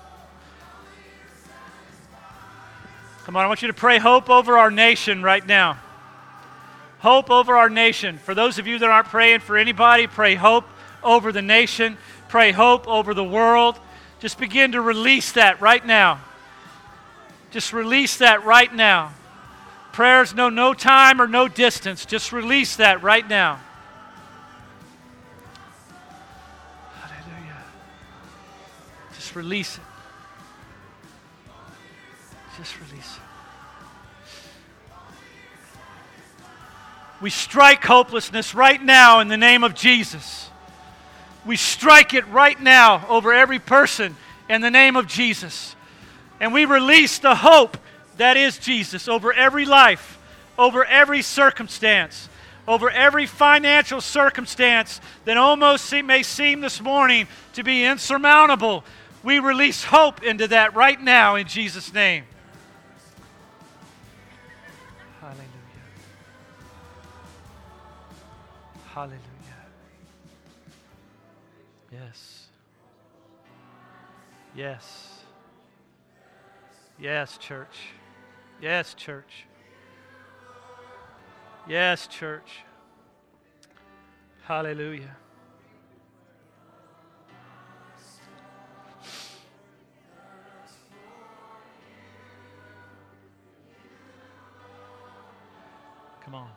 Come on, I want you to pray hope over our nation right now. Hope over our nation. For those of you that aren't praying for anybody, pray hope over the nation. Pray hope over the world. Just begin to release that right now. Just release that right now. Prayers know no time or no distance. Just release that right now. Hallelujah. Just release it. Just release it. We strike hopelessness right now in the name of Jesus. We strike it right now over every person in the name of Jesus. And we release the hope that is Jesus over every life, over every circumstance, over every financial circumstance that almost may seem this morning to be insurmountable. We release hope into that right now in Jesus' name. Hallelujah. Yes. Yes. Yes, church. Yes, church. Yes, church. Hallelujah. Come on.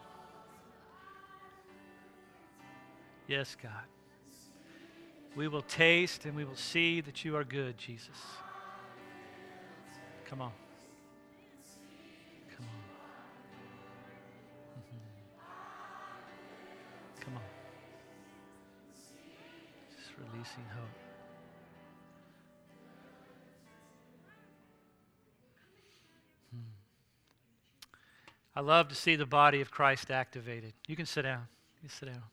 Yes, God. We will taste and we will see that you are good, Jesus. Come on. Come on. Come on. Just releasing hope. I love to see the body of Christ activated. You can sit down. You sit down.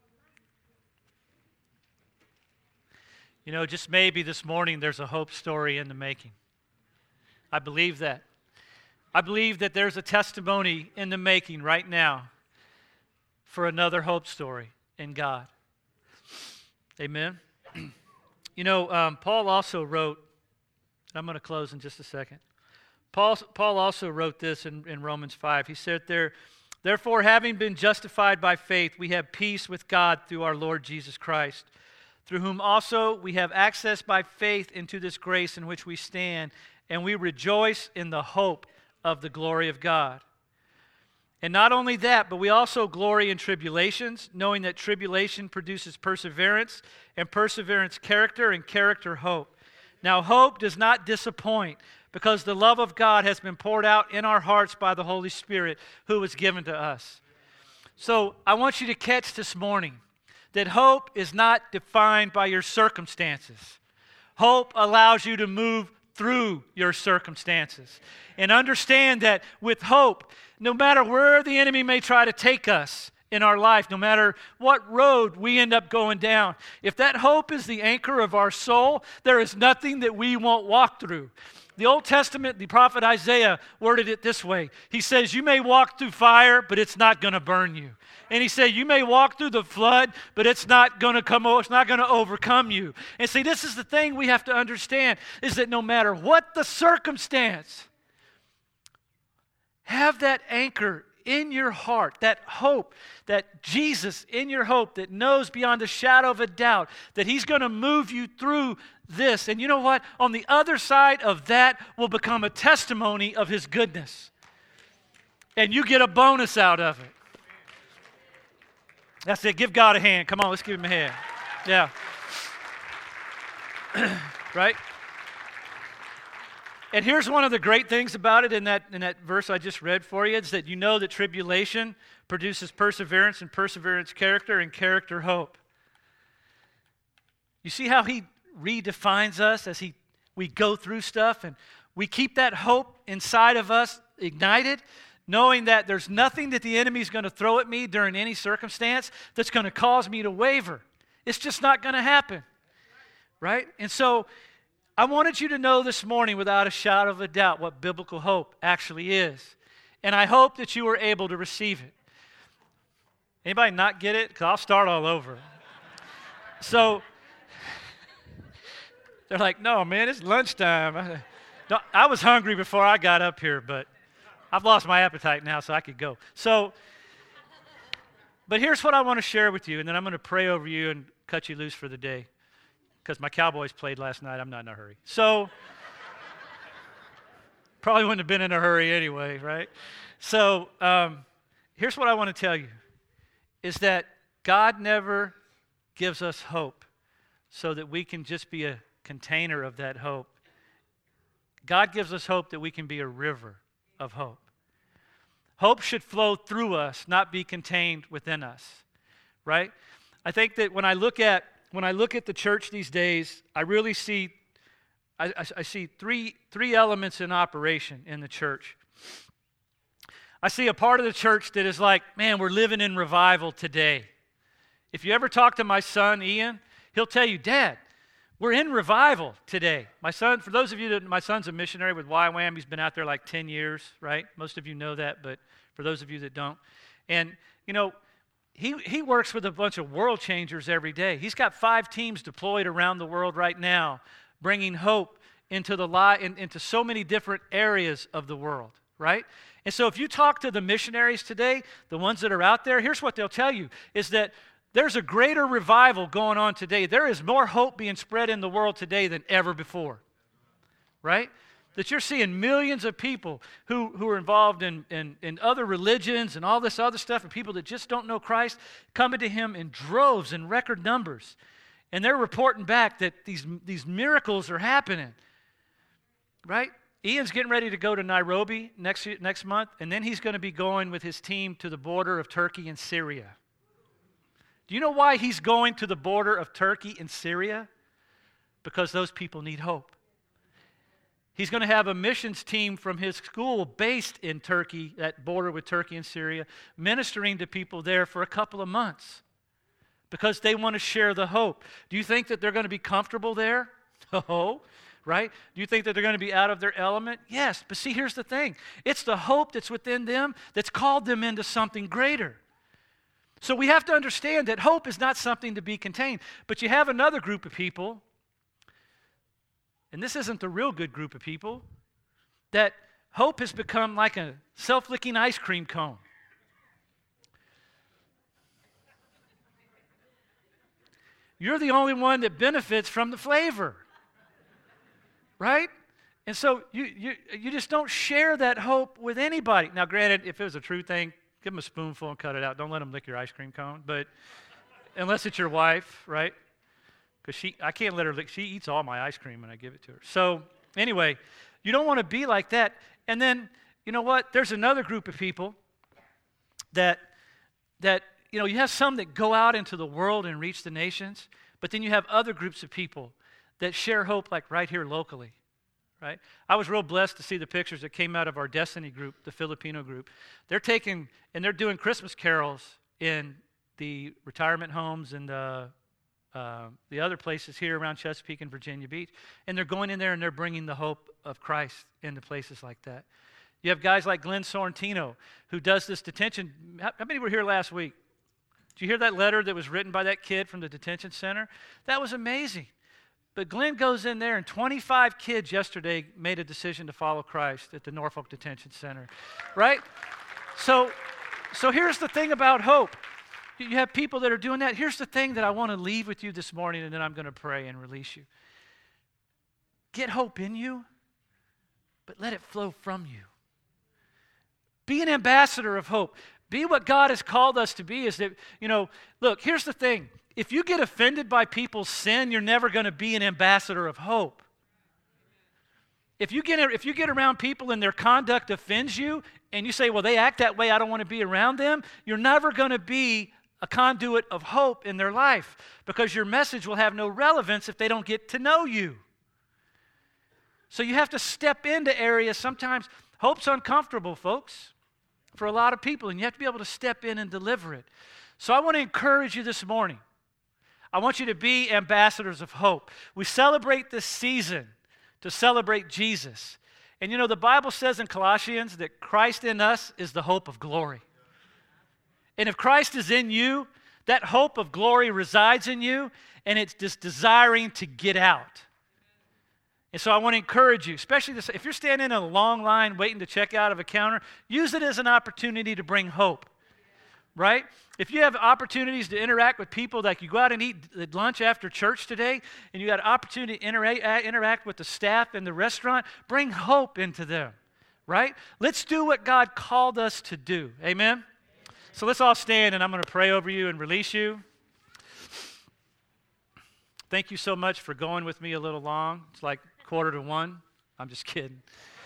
You know, just maybe this morning there's a hope story in the making. I believe that. I believe that there's a testimony in the making right now for another hope story in God. Amen. You know, Paul also wrote, I'm going to close in just a second. Paul also wrote this in Romans 5. He said therefore, having been justified by faith, we have peace with God through our Lord Jesus Christ, through whom also we have access by faith into this grace in which we stand, and we rejoice in the hope of the glory of God. And not only that, but we also glory in tribulations, knowing that tribulation produces perseverance, and perseverance character, and character hope. Now hope does not disappoint, because the love of God has been poured out in our hearts by the Holy Spirit who was given to us. So I want you to catch this morning that hope is not defined by your circumstances. Hope allows you to move through your circumstances. And understand that with hope, no matter where the enemy may try to take us in our life, no matter what road we end up going down, if that hope is the anchor of our soul, there is nothing that we won't walk through. The Old Testament, the prophet Isaiah worded it this way. He says, you may walk through fire, but it's not going to burn you. And he said, you may walk through the flood, but it's not going to overcome you. And see, this is the thing we have to understand, is that no matter what the circumstance, have that anchor in your heart, that hope, that Jesus in your hope that knows beyond a shadow of a doubt that he's going to move you through this. And you know what? On the other side of that will become a testimony of his goodness. And you get a bonus out of it. That's it. Give God a hand. Come on, let's give him a hand. Yeah. Right? And here's one of the great things about it in that verse I just read for you, is that you know that tribulation produces perseverance, and perseverance character, and character hope. You see how he redefines us as we go through stuff, and we keep that hope inside of us ignited, knowing that there's nothing that the enemy's going to throw at me during any circumstance that's going to cause me to waver. It's just not going to happen, right? And so I wanted you to know this morning without a shadow of a doubt what biblical hope actually is. And I hope that you were able to receive it. Anybody not get it? Because I'll start all over. So they're like, no, man, it's lunchtime. I was hungry before I got up here, but I've lost my appetite now, so I could go. But here's what I want to share with you, and then I'm going to pray over you and cut you loose for the day. Because my Cowboys played last night, I'm not in a hurry. So, probably wouldn't have been in a hurry anyway, right? So, here's what I want to tell you, is that God never gives us hope so that we can just be a container of that hope. God gives us hope that we can be a river of hope. Hope should flow through us, not be contained within us, right? I think that when I look at the church these days, I really see, I see three elements in operation in the church. I see a part of the church that is like, man, we're living in revival today. If you ever talk to my son, Ian, he'll tell you, Dad, we're in revival today. My son, for those of you my son's a missionary with YWAM. He's been out there like 10 years, right? Most of you know that, but for those of you that don't. And, you know, he works with a bunch of world changers every day. He's got 5 teams deployed around the world right now, bringing hope into into so many different areas of the world, right? And so if you talk to the missionaries today, the ones that are out there, here's what they'll tell you, is that there's a greater revival going on today. There is more hope being spread in the world today than ever before, right? That you're seeing millions of people who are involved in other religions and all this other stuff, and people that just don't know Christ coming to him in droves and record numbers. And they're reporting back that these miracles are happening, right? Ian's getting ready to go to Nairobi next month, and then he's going to be going with his team to the border of Turkey and Syria. Do you know why he's going to the border of Turkey and Syria? Because those people need hope. He's going to have a missions team from his school based in Turkey, that border with Turkey and Syria, ministering to people there for a couple of months because they want to share the hope. Do you think that they're going to be comfortable there? No, right? Do you think that they're going to be out of their element? Yes, but see, here's the thing. It's the hope that's within them that's called them into something greater. So we have to understand that hope is not something to be contained. But you have another group of people, and this isn't the real good group of people, that hope has become like a self-licking ice cream cone. You're the only one that benefits from the flavor, right? And so you just don't share that hope with anybody. Now, granted, if it was a true thing, give them a spoonful and cut it out. Don't let them lick your ice cream cone, but unless it's your wife, right? Because I can't let her lick. She eats all my ice cream when I give it to her. So anyway, you don't want to be like that. And then, you know what? There's another group of people that you have some that go out into the world and reach the nations, but then you have other groups of people that share hope like right here locally, right? I was real blessed to see the pictures that came out of our Destiny group, the Filipino group. They're taking and they're doing Christmas carols in the retirement homes and the other places here around Chesapeake and Virginia Beach, and they're going in there and they're bringing the hope of Christ into places like that. You have guys like Glenn Sorrentino who does this detention. How many were here last week? Did you hear that letter that was written by that kid from the detention center? That was amazing. But Glenn goes in there, and 25 kids yesterday made a decision to follow Christ at the Norfolk Detention Center, right? So here's the thing about hope. You have people that are doing that. Here's the thing that I want to leave with you this morning, and then I'm going to pray and release you. Get hope in you, but let it flow from you. Be an ambassador of hope. Be what God has called us to be. Is that, look, here's the thing. If you get offended by people's sin, you're never going to be an ambassador of hope. If you get around people and their conduct offends you, and you say, well, they act that way, I don't want to be around them, you're never going to be a conduit of hope in their life, because your message will have no relevance if they don't get to know you. So you have to step into areas. Sometimes hope's uncomfortable, folks, for a lot of people, and you have to be able to step in and deliver it. So I want to encourage you this morning. I want you to be ambassadors of hope. We celebrate this season to celebrate Jesus. And the Bible says in Colossians that Christ in us is the hope of glory. And if Christ is in you, that hope of glory resides in you, and it's just desiring to get out. And so I want to encourage you, especially if you're standing in a long line waiting to check out of a counter, use it as an opportunity to bring hope, right? If you have opportunities to interact with people, like you go out and eat lunch after church today, and you got an opportunity to interact with the staff in the restaurant, bring hope into them, right? Let's do what God called us to do. Amen? So let's all stand, and I'm going to pray over you and release you. Thank you so much for going with me a little long. It's like 1:45. I'm just kidding.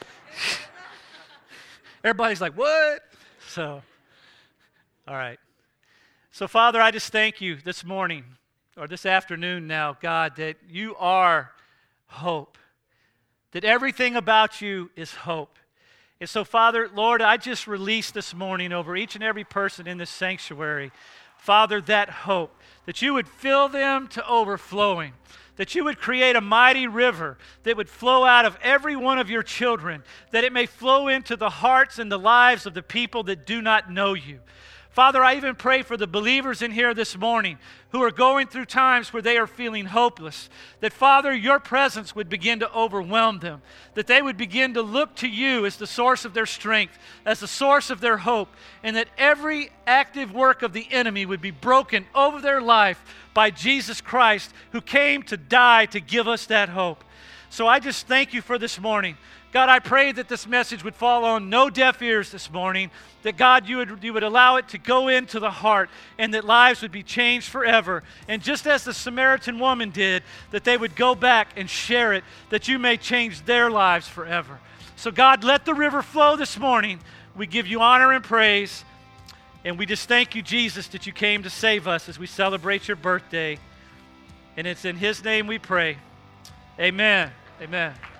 Everybody's like, what? So, all right. So, Father, I just thank you this morning, or this afternoon now, God, that you are hope, that everything about you is hope. And so, Father, Lord, I just release this morning over each and every person in this sanctuary, Father, that hope, that you would fill them to overflowing, that you would create a mighty river that would flow out of every one of your children, that it may flow into the hearts and the lives of the people that do not know you. Father, I even pray for the believers in here this morning who are going through times where they are feeling hopeless, that, Father, your presence would begin to overwhelm them, that they would begin to look to you as the source of their strength, as the source of their hope, and that every active work of the enemy would be broken over their life by Jesus Christ, who came to die to give us that hope. So I just thank you for this morning. God, I pray that this message would fall on no deaf ears this morning, that God, you would allow it to go into the heart, and that lives would be changed forever. And just as the Samaritan woman did, that they would go back and share it, that you may change their lives forever. So God, let the river flow this morning. We give you honor and praise, and we just thank you, Jesus, that you came to save us as we celebrate your birthday. And it's in his name we pray. Amen. Amen.